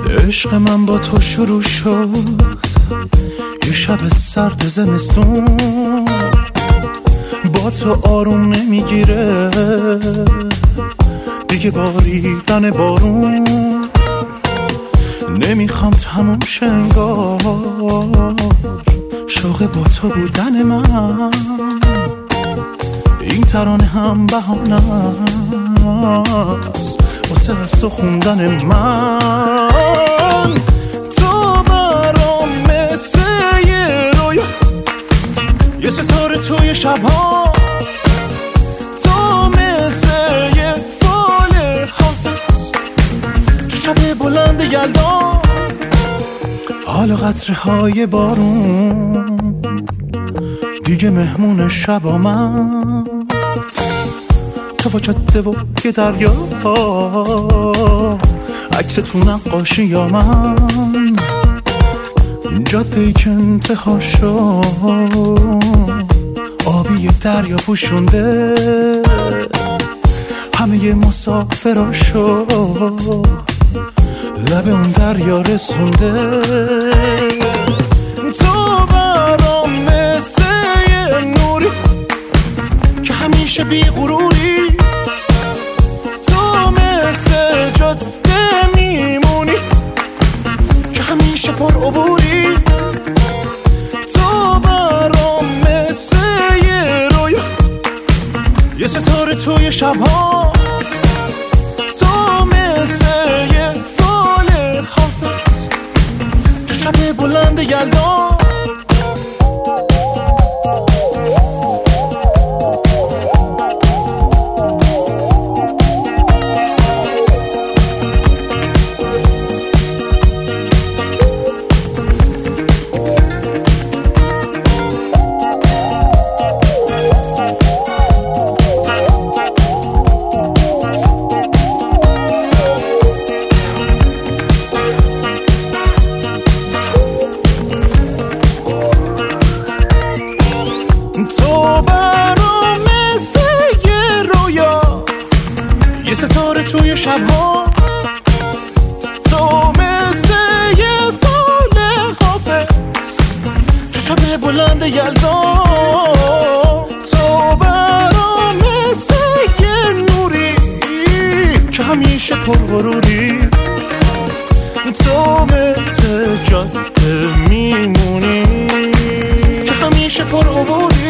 عشق من با تو شروع شد یه شب سرد زمستون، با تو آروم نمیگیره دیگه باریدن بارون. نمیخوام تموم شه انگار شوق با تو بودن من، این ترانه هم بهانه است واسه از تو خوندن من. تو برام مثل یه رویا، یه ستاره توی شبها، تو مثل یه فال حافظ تو شب بلند یلدا. حالا قطره های بارون دیگه مهمون شبا من، تو و جاده و یه دریا، عکس تو نقاشی یا من، جاده ای که انتها شد آبی دریا پوشونده همه مسافراشو لب اون دریا رسونده. تو برام مثل یه نوری که همیشه بی غروری، تو مثل جاده میمونی که همیشه پر عبوری. تو برام مثل یه رویا، یه ستاره توی شبها، تو مثل یه فال حافظ تو شب بلند یلدا. تو برام مثل یه رویا، یه ستاره توی شبها، تو مثل یه فال حافظ تو شب بلند یلدا. تو برام مثل یه نوری که همیشه پر غروری، تو مثل جاده میمونی که همیشه پر عبوری.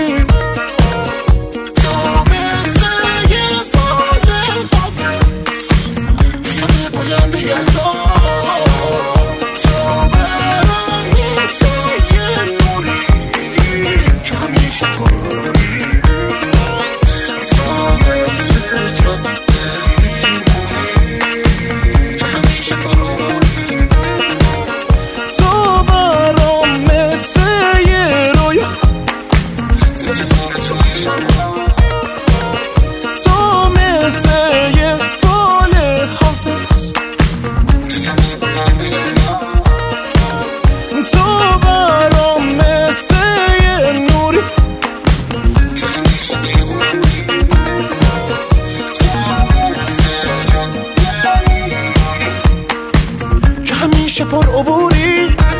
همیشه پر عبوری.